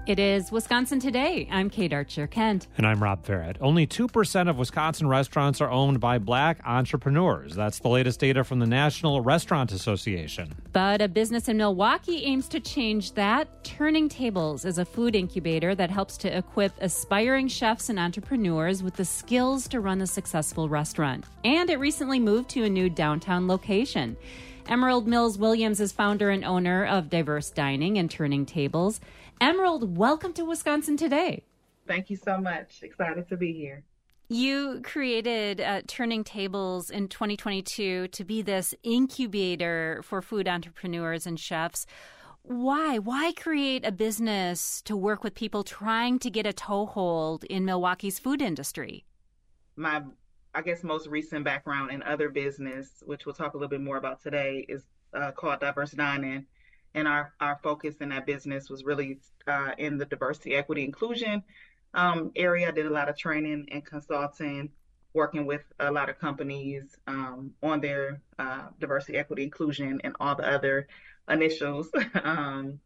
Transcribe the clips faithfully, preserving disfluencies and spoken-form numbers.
It is Wisconsin Today. I'm Kate Archer-Kent. And I'm Rob Farrett. Only two percent of Wisconsin restaurants are owned by Black entrepreneurs. That's the latest data from the National Restaurant Association. But a business in Milwaukee aims to change that. Turning Tables is a food incubator that helps to equip aspiring chefs and entrepreneurs with the skills to run a successful restaurant. And it recently moved to a new downtown location. Emerald Mills Williams is founder and owner of Diverse Dining and Turning Tables. Emerald, welcome to Wisconsin Today. Thank you so much. Excited to be here. You created uh, Turning Tables in twenty twenty-two to be this incubator for food entrepreneurs and chefs. Why? Why create a business to work with people trying to get a toehold in Milwaukee's food industry? My, I guess, most recent background in other business, which we'll talk a little bit more about today, is uh, called Diverse Dining. And our, our focus in that business was really uh, in the diversity, equity, inclusion um, area. I did a lot of training and consulting, working with a lot of companies um, on their uh, diversity, equity, inclusion, and all the other initials, um,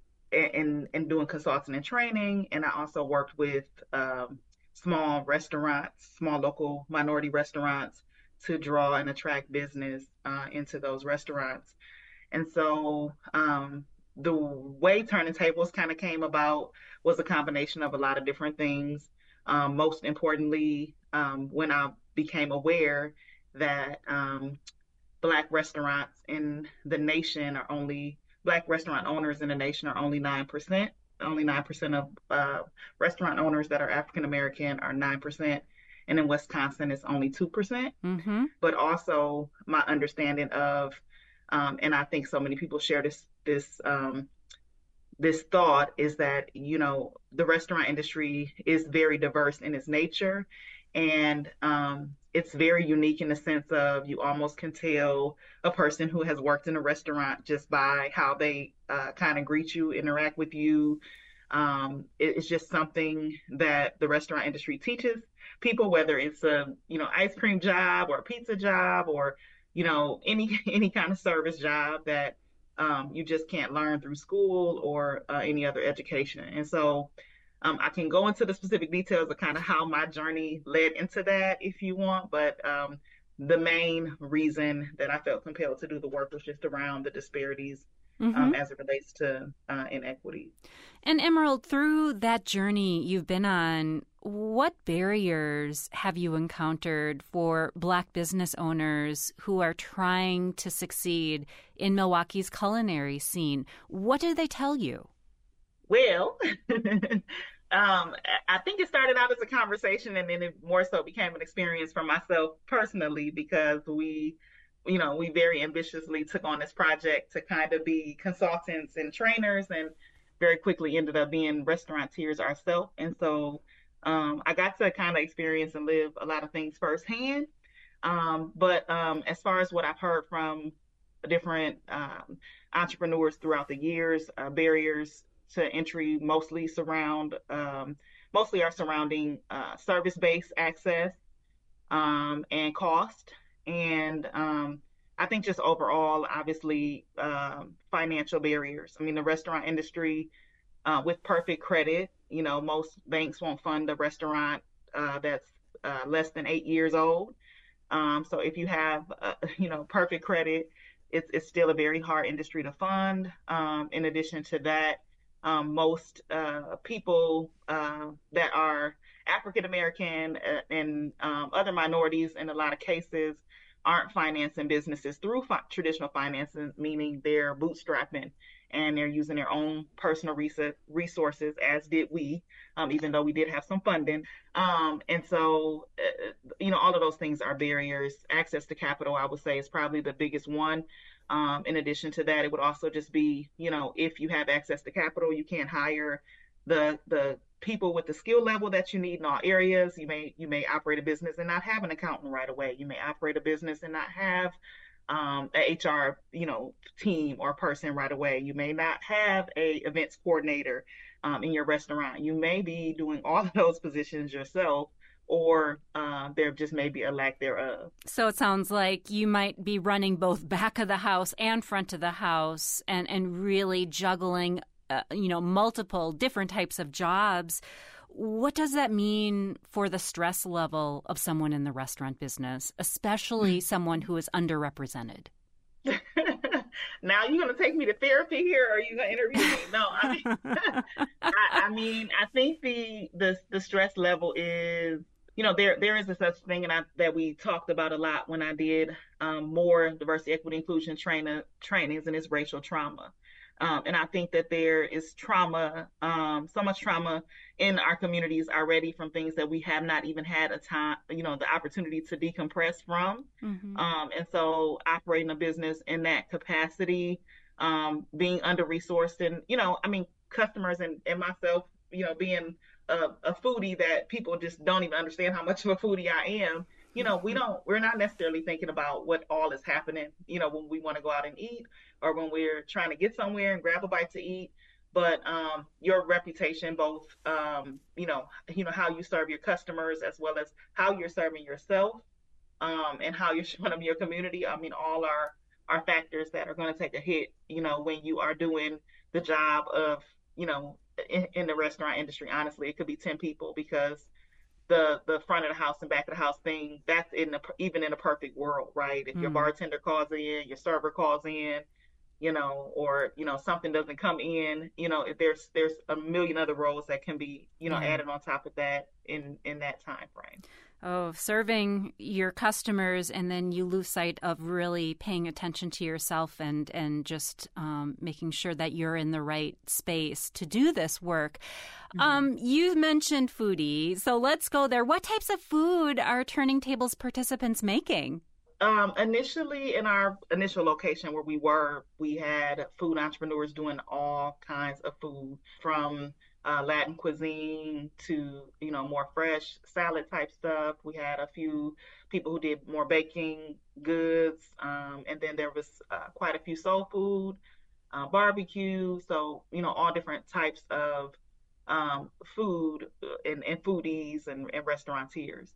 and, and doing consulting and training. And I also worked with um, small restaurants, small local minority restaurants, to draw and attract business uh, into those restaurants. And so um, the way Turning Tables kind of came about was a combination of a lot of different things. Um, most importantly, um, when I became aware that um, Black restaurants in the nation are only, Black restaurant owners in the nation are only nine percent. Only nine percent of uh, restaurant owners that are African American are nine percent. And in Wisconsin, it's only two percent. Mm-hmm. But also my understanding of Um, and I think so many people share this this um, this thought is that, you know, the restaurant industry is very diverse in its nature, and um, it's very unique in the sense of you almost can tell a person who has worked in a restaurant just by how they uh, kind of greet you, interact with you. Um, it, it's just something that the restaurant industry teaches people, whether it's a, you know, ice cream job or a pizza job or you know, any any kind of service job that um, you just can't learn through school or uh, any other education. And so um, I can go into the specific details of kind of how my journey led into that if you want, but um, the main reason that I felt compelled to do the work was just around the disparities mm-hmm. um, as it relates to uh, inequity. And Emerald, through that journey you've been on, what barriers have you encountered for Black business owners who are trying to succeed in Milwaukee's culinary scene? What do they tell you? Well, um, I think it started out as a conversation and then it more so became an experience for myself personally because we, you know, we very ambitiously took on this project to kind of be consultants and trainers and very quickly ended up being restaurateurs ourselves. And so Um, I got to kind of experience and live a lot of things firsthand. Um, but um, as far as what I've heard from different um, entrepreneurs throughout the years, uh, barriers to entry mostly surround, um, mostly are surrounding uh, service-based access um, and cost. And um, I think just overall, obviously, um, financial barriers. I mean, the restaurant industry uh, with perfect credit, you know, most banks won't fund a restaurant uh, that's uh, less than eight years old. Um, so if you have, uh, you know, perfect credit, it's, it's still a very hard industry to fund. Um, in addition to that, um, most uh, people uh, that are African American and um, other minorities in a lot of cases aren't financing businesses through fi- traditional financing, meaning they're bootstrapping and they're using their own personal res- resources, as did we, um, even though we did have some funding. Um, and so, uh, you know, all of those things are barriers. Access to capital, I would say, is probably the biggest one. Um, in addition to that, it would also just be, you know, if you have access to capital, you can't hire the the people with the skill level that you need in all areas. You may you may operate a business and not have an accountant right away. You may operate a business and not have um, a H R, you know, team or person right away. You may not have a events coordinator um, in your restaurant. You may be doing all of those positions yourself, or uh, there just may be a lack thereof. So it sounds like you might be running both back of the house and front of the house and, and really juggling uh, you know, multiple different types of jobs. What does that mean for the stress level of someone in the restaurant business, especially someone who is underrepresented? Now you're going to take me to therapy here, or are you going to interview me? No, I mean, I, I mean, I think the, the, the stress level is, you know, there, there is a such thing and I, that we talked about a lot when I did um, more diversity, equity, inclusion trainer, trainings, and it's racial trauma. Um, and I think that there is trauma, um, so much trauma in our communities already from things that we have not even had a time, you know, the opportunity to decompress from. Mm-hmm. Um, and so operating a business in that capacity, um, being under-resourced and, you know, I mean, customers and, and myself, you know, being a, a foodie that people just don't even understand how much of a foodie I am. You know, we don't, we're not necessarily thinking about what all is happening, you know, when we want to go out and eat or when we're trying to get somewhere and grab a bite to eat. But um, your reputation, both, um, you know, you know, how you serve your customers as well as how you're serving yourself um, and how you're showing up in your community. I mean, all are, are factors that are going to take a hit, you know, when you are doing the job of, you know, in, in the restaurant industry. Honestly, it could be ten people because the the front of the house and back of the house thing, that's in the, even in a perfect world, right? If mm. your bartender calls in, your server calls in, you know, or, you know, something doesn't come in, you know, if there's there's a million other roles that can be, you know, yeah. added on top of that in, in that time frame. Oh, serving your customers, and then you lose sight of really paying attention to yourself and, and just um, making sure that you're in the right space to do this work. Mm-hmm. Um, you mentioned foodie, so let's go there. What types of food are Turning Tables participants making? Um, initially, in our initial location where we were, we had food entrepreneurs doing all kinds of food, from uh, Latin cuisine to, you know, more fresh salad type stuff. We had a few people who did more baking goods, um, and then there was uh, quite a few soul food, uh, barbecue. So, you know, all different types of um, food and, and foodies and, and restaurateurs.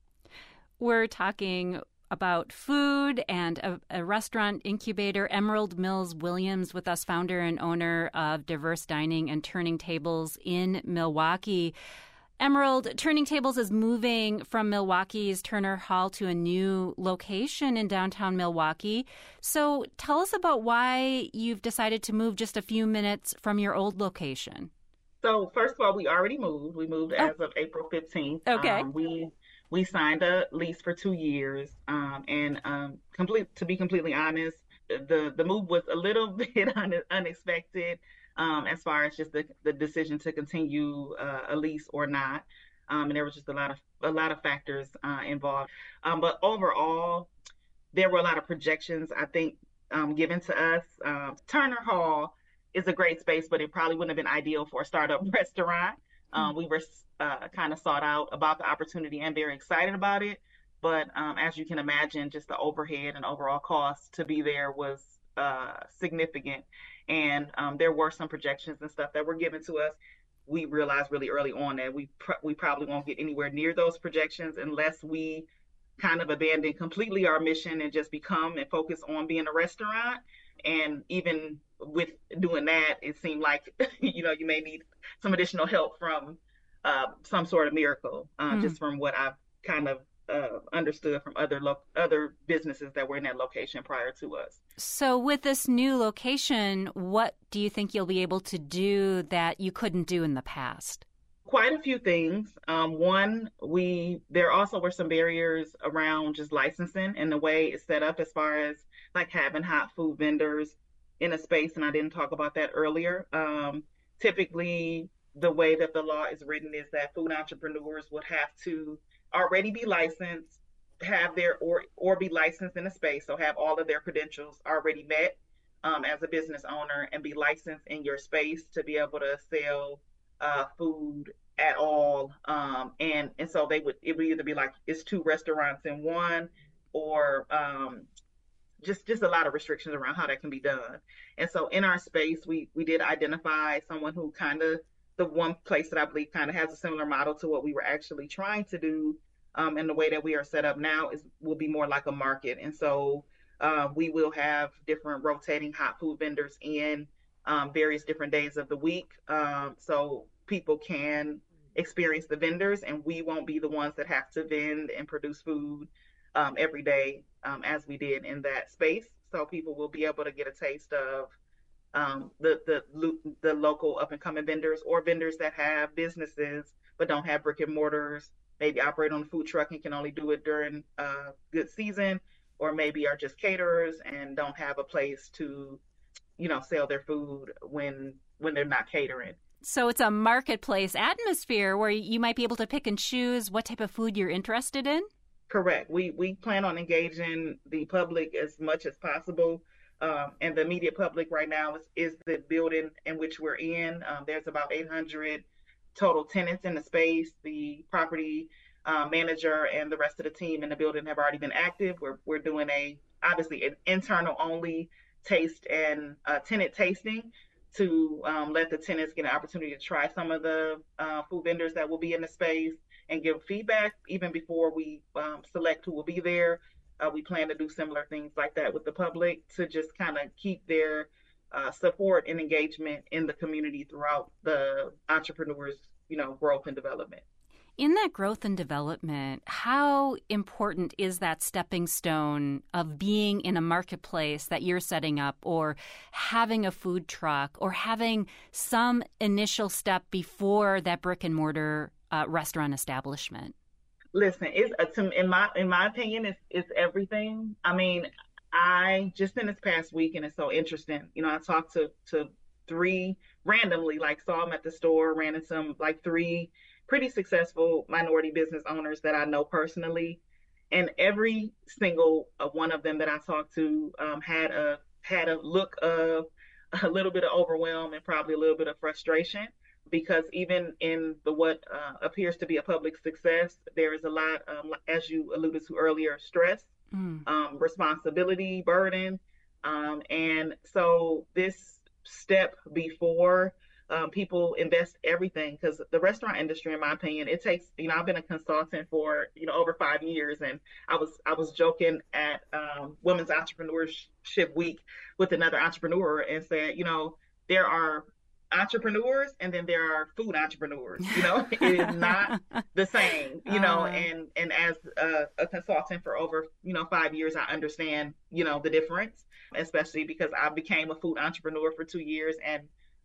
We're talking about food and a, a restaurant incubator. Emerald Mills Williams with us, founder and owner of Diverse Dining and Turning Tables in Milwaukee. Emerald, Turning Tables is moving from Milwaukee's Turner Hall to a new location in downtown Milwaukee. So tell us about why you've decided to move just a few minutes from your old location. So first of all, we already moved. We moved oh. as of April fifteenth. Okay. Um, we We signed a lease for two years, um, and um, complete. To be completely honest, the the move was a little bit un- unexpected um, as far as just the, the decision to continue uh, a lease or not, um, and there was just a lot of a lot of factors uh, involved. Um, but overall, there were a lot of projections, I think, um, given to us. Um, Turner Hall is a great space, but it probably wouldn't have been ideal for a startup restaurant. Um, we were uh, kind of sought out about the opportunity and very excited about it. But um, as you can imagine, just the overhead and overall cost to be there was uh, significant. And um, there were some projections and stuff that were given to us. We realized really early on that we pr- we probably won't get anywhere near those projections unless we kind of abandon completely our mission and just become and focus on being a restaurant. And even with doing that, it seemed like, you know, you may need some additional help from uh, some sort of miracle, uh, mm. just from what I've kind of uh, understood from other lo- other businesses that were in that location prior to us. So with this new location, what do you think you'll be able to do that you couldn't do in the past? Quite a few things. Um, one, we there also were some barriers around just licensing and the way it's set up as far as like having hot food vendors in a space, and I didn't talk about that earlier. Um, typically, the way that the law is written is that food entrepreneurs would have to already be licensed, have their or or be licensed in a space, so have all of their credentials already met um, as a business owner, and be licensed in your space to be able to sell uh, food at all. Um, and and so they would it would either be like it's two restaurants in one, or um, just just a lot of restrictions around how that can be done. And so in our space, we we did identify someone who kind of, the one place that I believe kind of has a similar model to what we were actually trying to do. Um, and the way that we are set up now is will be more like a market. And so uh, we will have different rotating hot food vendors in um, various different days of the week. Um, so people can experience the vendors, and we won't be the ones that have to vend and produce food um, every day um, as we did in that space. So people will be able to get a taste of um, the, the the local up and coming vendors, or vendors that have businesses but don't have brick and mortars, maybe operate on a food truck and can only do it during uh, good season, or maybe are just caterers and don't have a place to, you know, sell their food when when they're not catering. So it's a marketplace atmosphere where you might be able to pick and choose what type of food you're interested in? Correct. We we plan on engaging the public as much as possible. Um, and the immediate public right now is, is the building in which we're in. Um, there's about eight hundred total tenants in the space. The property uh, manager and the rest of the team in the building have already been active. We're we're doing a obviously an internal only taste and uh, tenant tasting to um, let the tenants get an opportunity to try some of the uh, food vendors that will be in the space and give feedback even before we um, select who will be there. Uh, we plan to do similar things like that with the public to just kind of keep their uh, support and engagement in the community throughout the entrepreneurs, you know, growth and development. In that growth and development, how important is that stepping stone of being in a marketplace that you're setting up, or having a food truck, or having some initial step before that brick and mortar uh, restaurant establishment? Listen, it's uh, to, in my in my opinion, it's it's everything. I mean, I just in this past week, and it's so interesting. You know, I talked to to three randomly, like saw them at the store, ran into some like three pretty successful minority business owners that I know personally, and every single uh, one of them that I talked to um, had a had a look of a little bit of overwhelm and probably a little bit of frustration, because even in the what uh, appears to be a public success, there is a lot, um, as you alluded to earlier, stress, mm. um, responsibility, burden, um, and so this step before Um, people invest everything, because the restaurant industry, in my opinion, it takes, you know, I've been a consultant for, you know, over five years. And I was, I was joking at um, Women's Entrepreneurship Week with another entrepreneur and said, you know, there are entrepreneurs and then there are food entrepreneurs, you know, it is not the same, you know, uh, and, and as a, a consultant for over, you know, five years, I understand, you know, the difference, especially because I became a food entrepreneur for two years and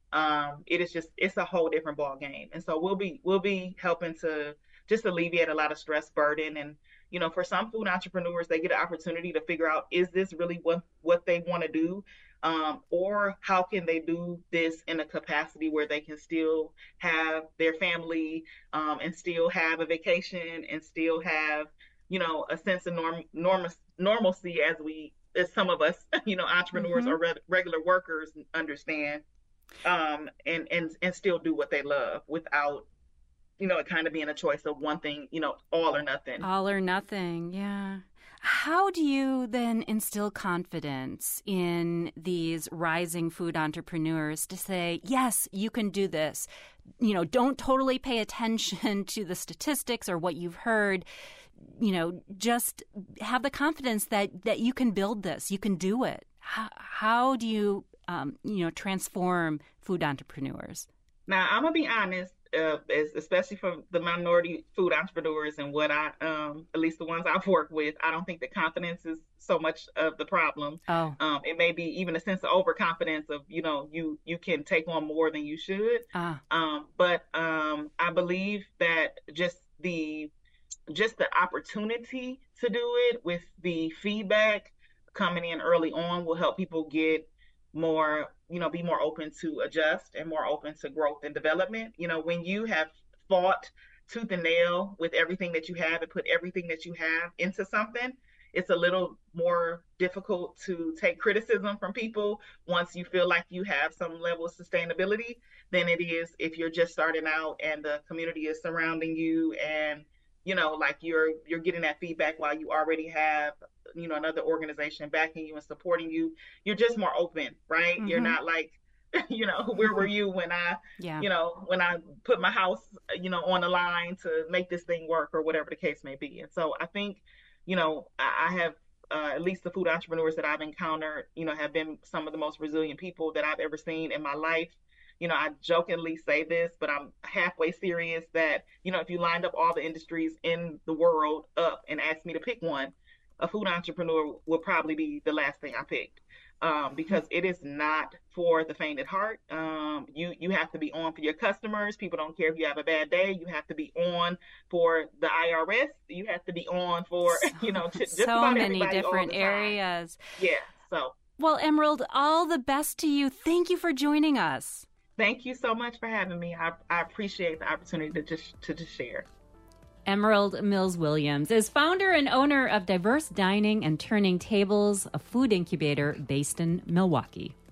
Um, it is just, it's a whole different ball game. And so we'll be, we'll be helping to just alleviate a lot of stress burden. And, you know, for some food entrepreneurs, they get an opportunity to figure out, is this really what, what they want to do? Um, or how can they do this in a capacity where they can still have their family, um, and still have a vacation and still have, you know, a sense of norm, normal, normalcy as we, as some of us, you know, entrepreneurs mm-hmm. or re- regular workers understand. Um, and, and, and still do what they love without, you know, it kind of being a choice of one thing, you know, all or nothing. All or nothing, yeah. How do you then instill confidence in these rising food entrepreneurs to say, yes, you can do this? You know, don't totally pay attention to the statistics or what you've heard. You know, just have the confidence that, that you can build this, you can do it. How, how do you Um, you know, transform food entrepreneurs? Now, I'm gonna be honest, uh, as, especially for the minority food entrepreneurs and what I, um, at least the ones I've worked with, I don't think the confidence is so much of the problem. Oh, um, it may be even a sense of overconfidence of, you know, you you can take on more than you should. ah. Um, but um, I believe that just the just the opportunity to do it with the feedback coming in early on will help people get more, you know, be more open to adjust and more open to growth and development. You know, when you have fought tooth and nail with everything that you have and put everything that you have into something, it's a little more difficult to take criticism from people once you feel like you have some level of sustainability than it is if you're just starting out and the community is surrounding you and, you know, like you're you're getting that feedback while you already have, you know, another organization backing you and supporting you. You're just more open, right? Mm-hmm. You're not like, you know, where were you when I, yeah. you know, when I put my house, you know, on the line to make this thing work or whatever the case may be. And so I think, you know, I have uh, at least the food entrepreneurs that I've encountered, you know, have been some of the most resilient people that I've ever seen in my life. You know, I jokingly say this, but I'm halfway serious that, you know, if you lined up all the industries in the world up and asked me to pick one, a food entrepreneur would probably be the last thing I picked. Um, because it is not for the faint at heart. Um, you you have to be on for your customers. People don't care if you have a bad day. You have to be on for the I R S. You have to be on for, you know, just so about many everybody all different the time. areas. Yeah. So, well, Emerald, all the best to you. Thank you for joining us. Thank you so much for having me. I, I appreciate the opportunity to just to just share. Emerald Mills Williams is founder and owner of Diverse Dining and Turning Tables, a food incubator based in Milwaukee.